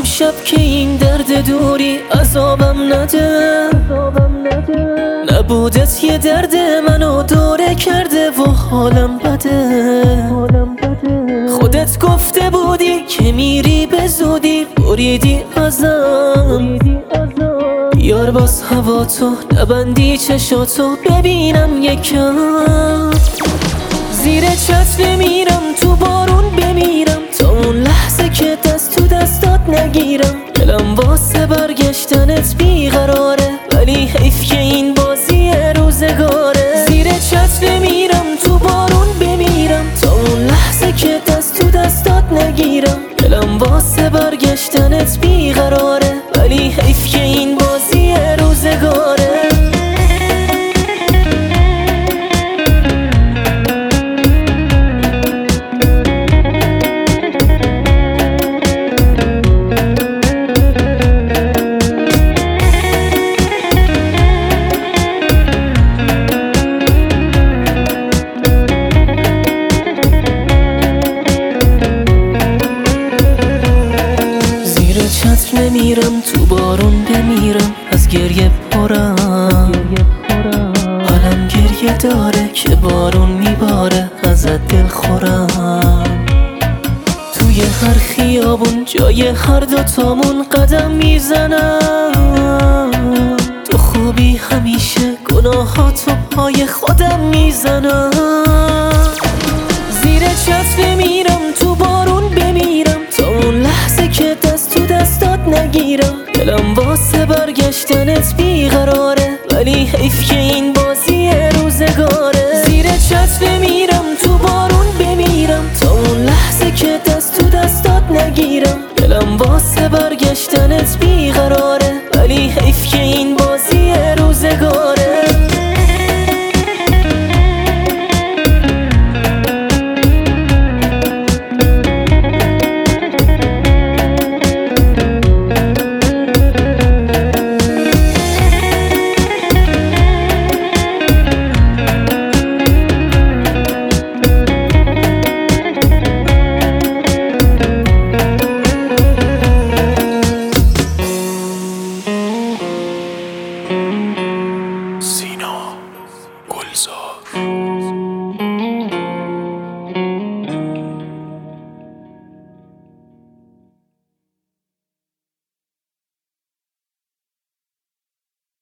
امشب که این درد دوری عذابم نده. نبودت یه درد منو دوره کرده و حالم بده. خودت گفته بودی که میری به زودی، بریدی ازم. بیار باز هوا تو، نبندی چشاتو ببینم یکم. زیر چتر میرم تو بارون بمیرم، تا اون لحظه که دست تو دستات نگیرم. دلم واسه برگشتنت بیقراره، ولی حیف که این بازی روزگاره. زیر چتر میرم تو بارون بمیرم، تا اون لحظه که دست تو دستات نگیرم. دلم واسه برگشتنت بیقراره، ولی حیف که این بازی روزگاره. چتر نمیرم تو بارون بمیرم، از گریه پرم. حالم گریه داره که بارون میباره، ازت دل خورم. توی هر خیابون جای هر دوتامون قدم میزنم. تو خوبی همیشه گناهاتو پای خودم میزنم. زیر چتر میرم تو بارون بمیرم، تا اون لحظه که دست تو دستات نگیرم. دلم واسه برگشتنت بیقراره، ولی حیف که این بازی روزگاره. زیر چتر میرم تو بارون بمیرم، تا اون لحظه که دست تو دستات نگیرم. دلم واسه برگشتنت بیقراره.